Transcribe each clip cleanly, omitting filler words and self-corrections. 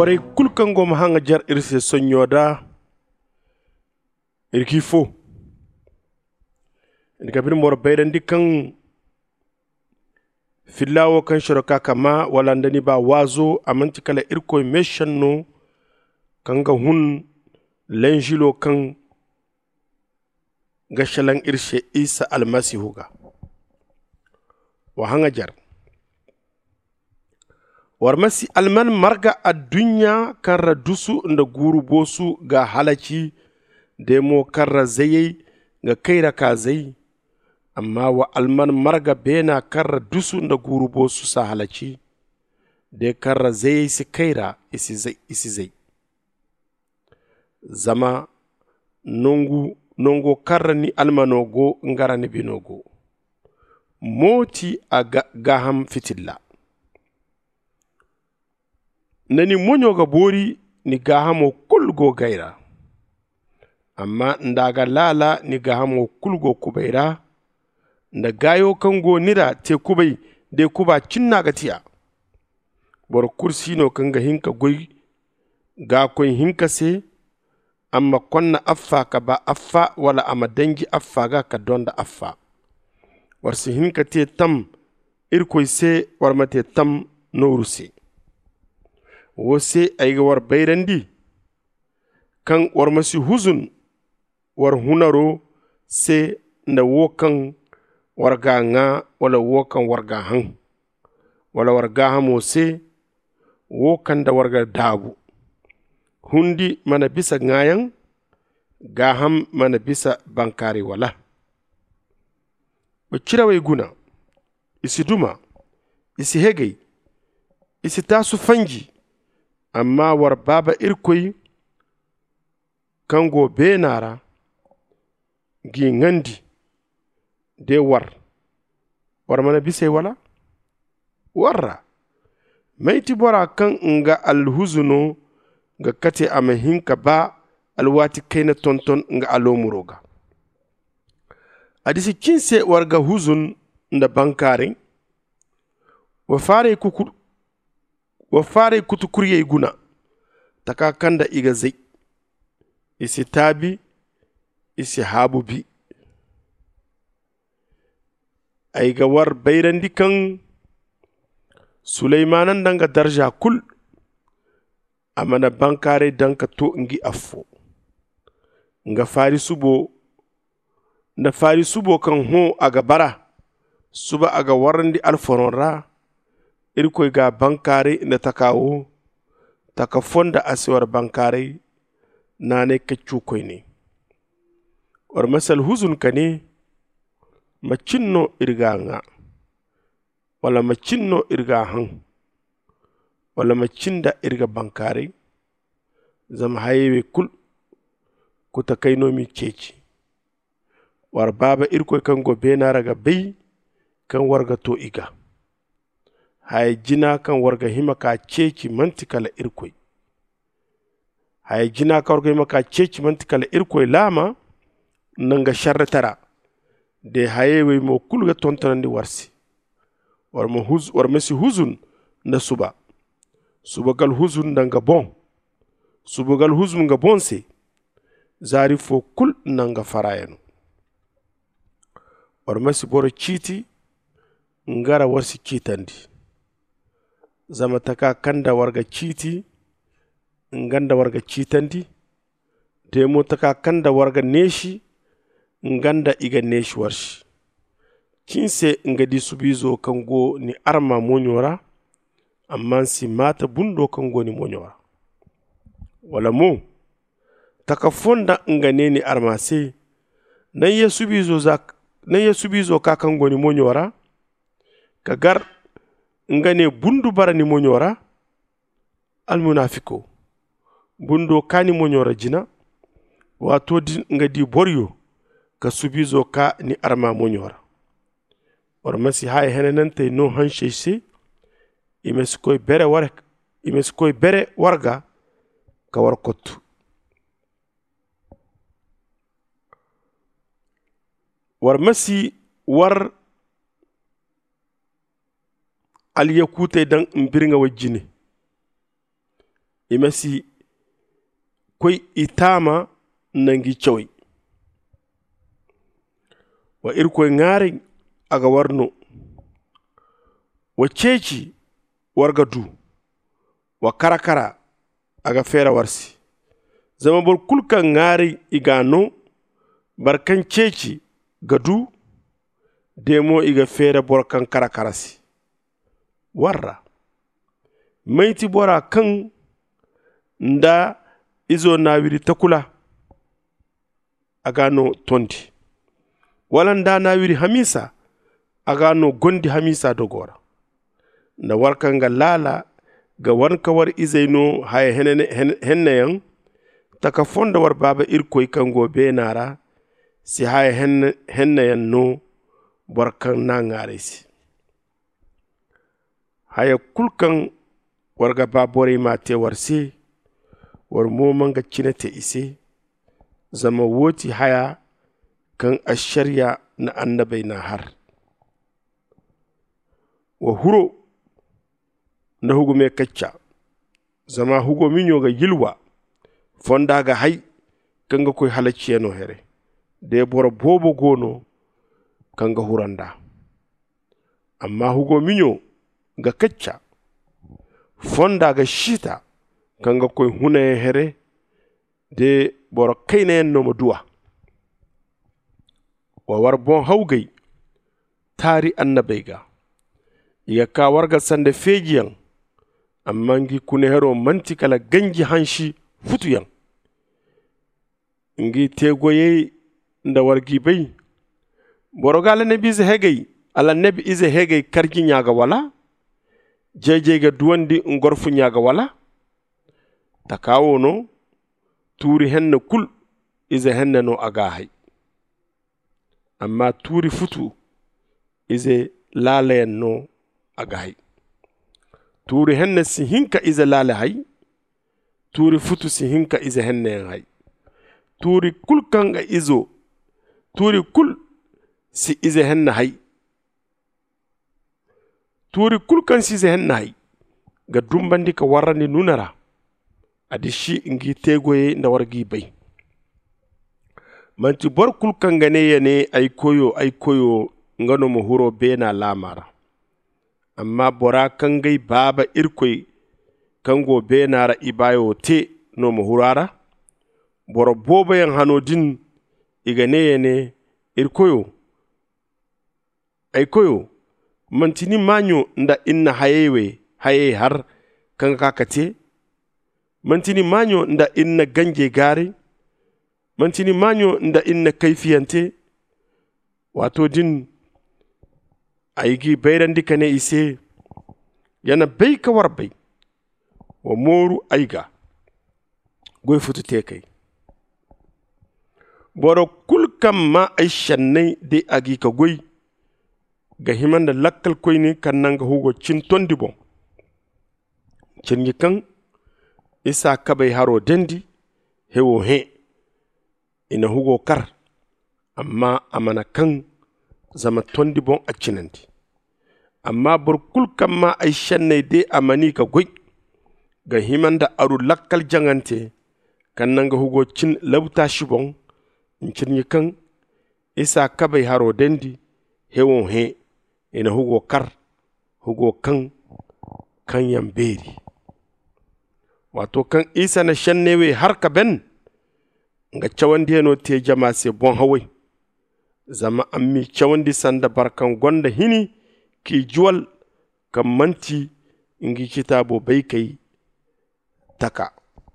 boray kulkango mahanga jar irse sonyoda irkifo ndikabir mor bayran dikan fillawo kan shoroka kama wala ndani ba wazo amanti kala irko meshanno kanga hun lenjilo kan gashalan irshe isa almasihuga wa hanga jar warmasi alman marga a dunya karra dusu nda guru bosu ga halaci demo karra zayai ga kaira ka zai amma wa alman marga bena karra dusu nda guru bosu sa halaci de karra zayai si kaira isi zai zama nongo karra ni almanogo ngara ni binogo moti a gaham fitilla nani monyo ga bori ni gahamo kulgo gaira amma ndaga lala ni gahamo kulgo kubaira nda gayo kango nira te kubai de kuba cinna gatiya bor kursi no kanga hinka goy ga koy hinka se amma konna affa ka ba affa wala ama dangi affa ga ka donda affa warsi hinka te tam irkoy se warmate tam norusi wose aiga war bayrandi kan war masi huzun war hunaro se na wokan warga nga wala wokan warga han wala warga hamo se wokan da warga dabu hundi mana bisa ngayan gaham mana bisa bankari wala bacirawe guna isi duma isi hegei isi tasu fanji amma war baba irkoy kango benara gi ngandi de war mana bise wala warra maiti bora kan nga alhuzuno nga kate ama hinka ba alwati kaina tonton nga alomuroga adisi kinse warga huzun nda bankare wa fare kutukuriye guna taka kanda iga zai isi tabi isi habubi aiga war bayrandi kan Sulaimanan danga darja kul amana bankare danka to ngi affo nga fari subo kan ho aga bara suba aga warandi alforonra irkoy ga bankare na takawo taka fonda asiwar bankare nane keccu koy ne war masal huzun kane macinno irga nga wala macinno irga han wala macinda irga bankare zama hayewe kul kuta kaino mi ceci war baba irkoy kan go benaraga bey kan warga to iga hay jina kan warga hima ka ceci mantikala irkoy hay jina ka warga hima ka ceci mantikala irkoy lama nanga sharratara de hayewe mo kulga tontonandi warsi war masi huzun na subagal huzun nanga bon subagal huzun nga bonse zari fo kul nanga farayano war masi boro citi ngara warsi citandi zama taka kanda warga citi nganda warga citandi demo taka kanda warga neshi nganda iga neshi warshi kinse ngadi subizo kango ni arma monyora amma si mata bundo kango ni monyora wala mo taka fonda ngane ni arma se nan ya subizo ka kango ni monyora kagar ngane bundu bara ni monyora almunafiko bundo kani monyora jina wato ngadi boryo ka subizo ka ni arma monyora or masi hay henenante no hanshese imeskoy bere warga ka war kottu war masi war aliyakute dan mbirnga wajjine imasi koi itama nangi chawi wa irkoy ngari aga warno wa ceci warga du wa karakara aga fera warsi zama bor kulkan ngari igano barkan ceci gadu demo iga fera borkan karakarasi warra maiti bora kan nda izo nawiri takula agano tondi wala nda nawiri hamisa agano gondi hamisa dogora nda warkan ga lala ga warka war izaino hay henneyan taka fonda war baba irkoy kango be nara si hay henneyan no barkan na ngaresi haya kulkan warga babore mate warse war momanga cinete ise zama woti haya kan ashariya na annabai na har wa huro na hugo me kacca zama hugo minyo ga yilwa fonda ga hay kanga koy halaciyeno here de boro bobo gono kanga huranda amma hugo minyo ga kacca fonda ga shita kanga koy hune here de boro kayne no mo duwa wa war bon hawgay tari annabai ga ya ka warga sande fejiyan amma ngi kune hero manti kala ganji hanshi futuyan ngi tegoye nda wargi bay borogala nabi ze hegay ala nabi ize hegay karji nyaga wala jeje ga duwandi ngorfu nyaga wala takawo no turi henne kul ize henne no aga hay amma turi futu ize lalayen no aga hay turi henne si hinka ize lale hay turi futu si hinka ize henne hay turi kul kanga izo turi kul si ize henne hay turi kul kan si ize henne hay ga dumbandi ka warani nunara adishi ngi tegoye nda wargi bay manti bor kul kanga ne yene ay koyo ngano mo huro bena lamara amma bora kangay baba irkoy kango benara ibayo te no mo hurara boro bobo yan hanodin igane yene irkoyo ay koyo mantini manyo nda inna haye har kanga kakate mantini manyo nda inna ganje gare mantini manyo nda inna kaifiyante wato din ayigi bayrandi kane ise yana bay ka war bay wa moru ayga goy futu te kay boro kul kam ma ay shannay de agi ka goy ga himanda lakkal koy ni kannanga hugo cin tondi bon cin kan isa kabay haro dendi hewo ina hugo kar amma amana kan zama tondi bon accinandi amma burkul kamma ay shannay de amani ka goy ga himanda aru lakkal jangante kannanga hugo cin labta shibon cin kan isa kabay haro dendi hewo ina hugo kar hugo kan yamberi wato kan isa na shannewe har ka ben nga cawandi no te jama se bon hawai zama ammi cawandi sanda barkan gonda hini ki juwal kam manti ingi kitabo bai kai taka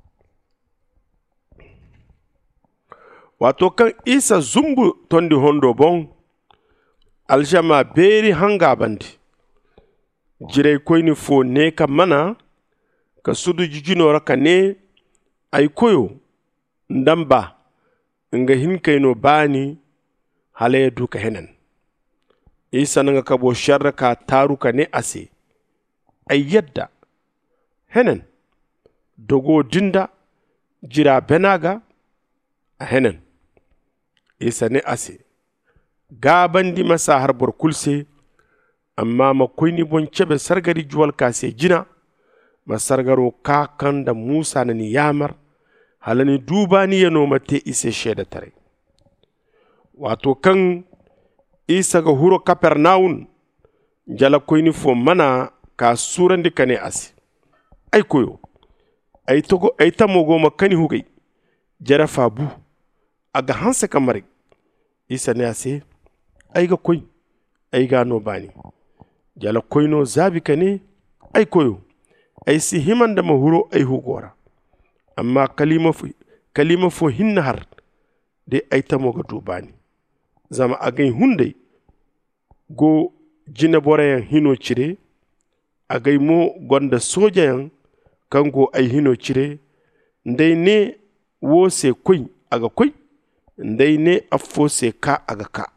wato kan isa zumbu tondi hondo bon aljama beri hanga bandi jirai koyni fo ne ka mana ka sudu jijinora ka ne ay koyo ndamba nga hinkayno bani hale duka henen isa nga kabo sharra ka taruka ne ase ay yadda henen dogo dinda jira benaga a henen isa ne ase gabandi masa har bor kulse amma ma koyni bon cebe sargari juwal kase jina masargaro ka kan da Musa na ni yamar halani duba ni ya noma te ise shaida tare wato kan isa ga huro Kapernaum jala koyni fo mana ka surandi kane asi ay koyo ay togo ay tamogo makani hugay jara fabu aga hansa kamare isa ne ase ay ga koy ay ga no bani jala koyno zabi kane ay koyo ay si himanda ma huro ay hugora amma kalima fo hinna har de ay tamogo dubani zama agay hunde go jina borayan hino cire agay mo gonda sojayan kango ay hino cire ndey ne wo se koy aga koy ndey ne affo se ka aga ka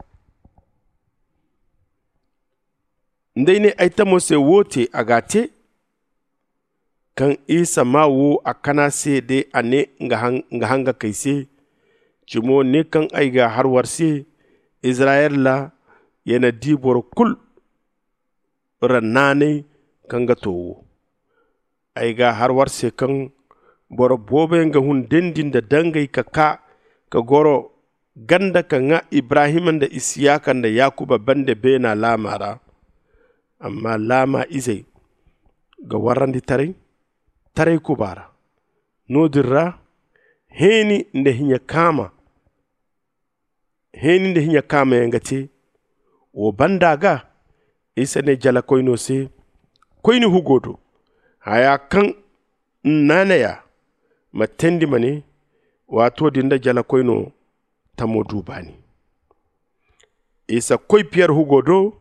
ndey ne ay tamo se wote aga te kan isa ma wo akana se de ane nga hanga kaise cimo ne kan ay ga harwar se Israel la yana dibor kul rannane kanga towo ay ga har warse kan boro bobe nga hun dendin da dangay ka goro ganda ka nga Ibrahim da Isiyaka da Yakuba bande bena lamara amma lama izai ga warandi tare kubara nodirra heni nde hinya kama yangate o bandaga isa ne jala koyno se koyni hugodo haya kan nanaya matendi mane wato dinda jala koyno tamo dubani isa koy pierre hugodo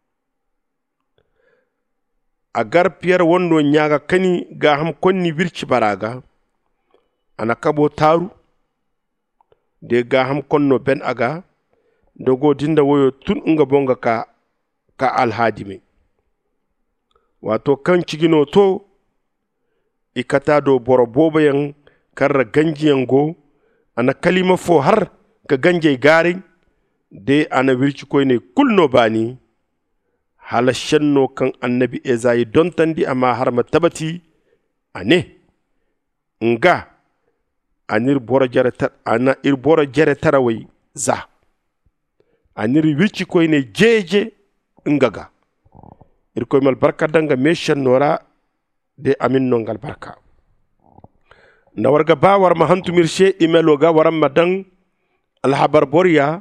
agar pierre wondo nyaga kani ga ham konni wirci baraga ana kabo taru de ga ham konno ben aga dogo dinda woyo tun nga bonga ka alhadime wato kan cigino to ikata do boro boba yang karra ganji yango ana kalima fo har ka ganje gari de ana wirci koyne kulno bani hala shenno kan annabi Ezayi don tandi amma har matabati ane nga anir boro jere tarawai za anir wirci koyne jeje ngaga irkoy mal barka danga meshan nora de amin nongal barka na warga ba war ma hantu mirshe email ga waram madan alhabarboria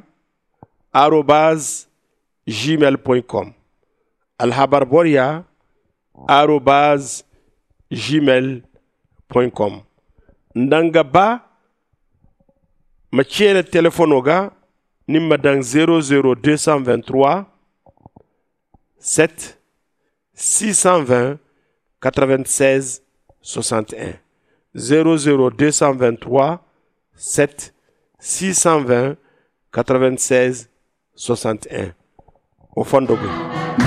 @gmail.com alhabarboria @gmail.com ndanga ba ma ciele telefono ga nimma dan 00223 7 620 96 61 00223 7 620 96 61 au fond de